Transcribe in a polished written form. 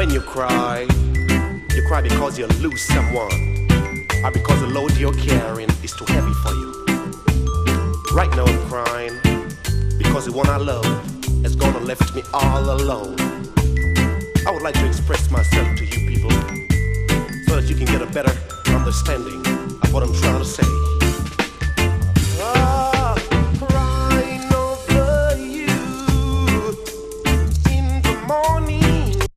You cry because you lose someone, or because the load you're carrying is too heavy for you. Right now I'm crying because the one I love has gone and left me all alone. I would like to express myself to you people so that you can get a better understanding of what I'm trying to say.